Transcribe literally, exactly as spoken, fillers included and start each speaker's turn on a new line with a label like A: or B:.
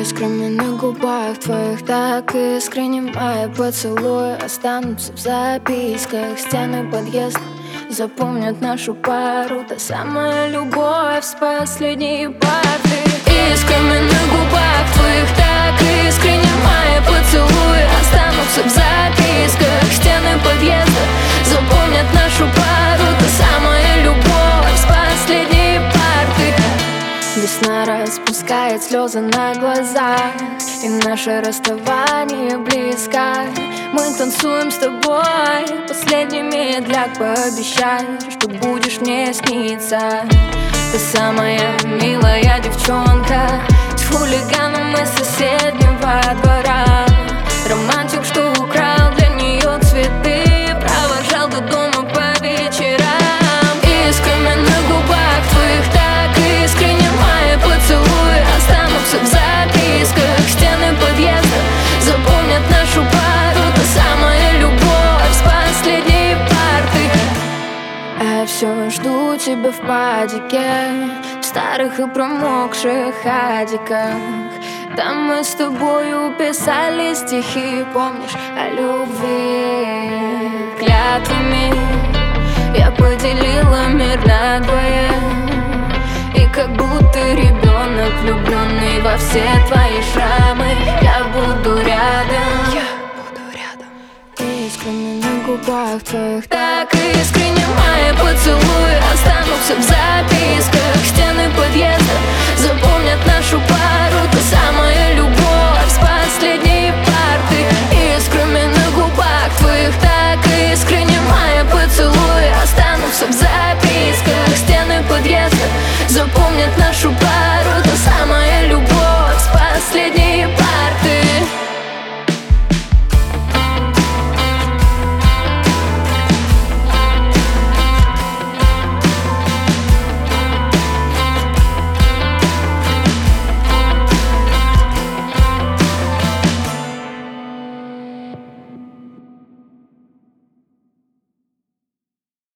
A: Искрами на губах твоих так искренне мои поцелуи останутся в записках. Стены подъезда запомнят нашу пару, та самая любовь с последней парты. Искрами на губах твоих так искренне мои поцелуи останутся в записках. Стены подъезда запомнят нашу пару, та самая любовь с последней парты. Весна распускает слезы на глазах, и наше расставание близко. Мы танцуем с тобой последними ляг. Пообещай, что будешь мне сниться. Ты самая милая девчонка, с хулиганом из соседнего двора. Романтик, что украл для нее цветы, провожал до дома по вечерам. Искрами на губах твоих так искренне мои поцелуи останутся в записках. Стены подъезда запомнят нашу пару, та самая любовь с последней парты. А я все жду тебя в падике, в старых и промокших адиках. Там мы с тобою писали стихи, помнишь, о любви. Клятвами я поделила мир надвое, и как будто ребенок, влюбленный во все твои шрамы, я буду рядом. Я буду рядом. Искрами на губах твоих так искренне мои поцелуи останутся в записках. Стены подъезда запомнят нашу